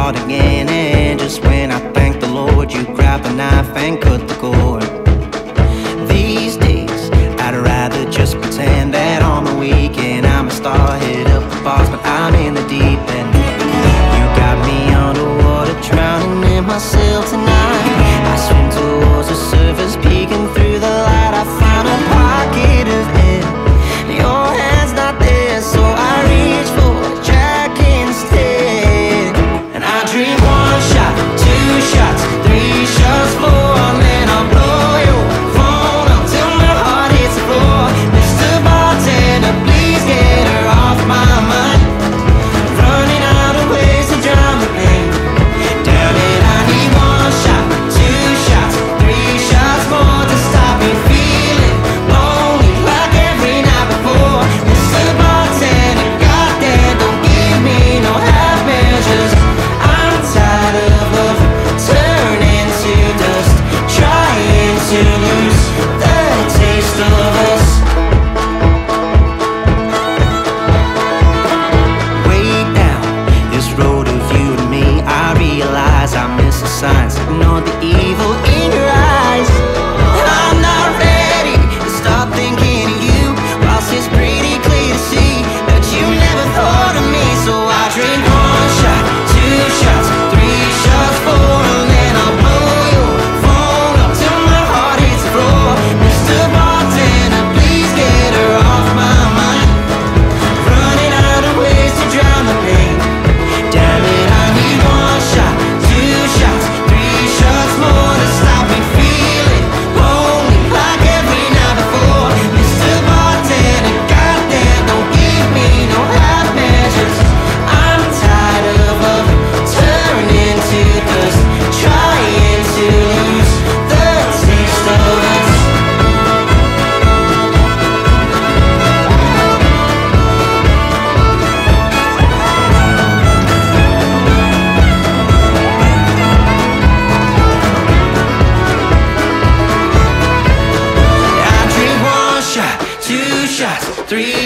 start again. And just when I thank the Lord, you grab a knife and cut the cord. These days, I'd rather just pretend that on the weekend I'm a star, hit up the bars, but I'm in the deep end. You got me underwater, drowning in myself tonight. I swim towards the surface, peeking through the light. I found a pocket of air, your hand's not there, so I reach for a jack instead. And I dream one shot, two shots, three shots, four, and then I'll blow your phone up till my heart hits the floor. Mr. Bartender, please get her off my mind. Running out of ways to drown the pain. Damn it, I need one shot, two shots, three shots more to stop me feeling lonely like every night before. Mr. Bartender, goddamn, don't give me no half measures. I'm tired of love turning to dust, trying to lose the taste of us. Way down this road of you and me, I realize I miss the signs, ignore the evil in your eyes. I'm not ready to stop thinking of you, whilst it's pretty clear to see that you never thought of me. So I drink one shot, two shots, three shots, four, and then I'll blow your phone up till my heart hits the floor. Mr. Bartender, please get her off my mind. Running out of ways to drown the pain. Damn it, I need one shot, two shots, three shots more to stop me feeling lonely like every night before. Mr. Bartender, goddamn, don't give me no half measures. I'm tired of love turning to dust, trying to lose the taste of us. I drink one shot, two shots, three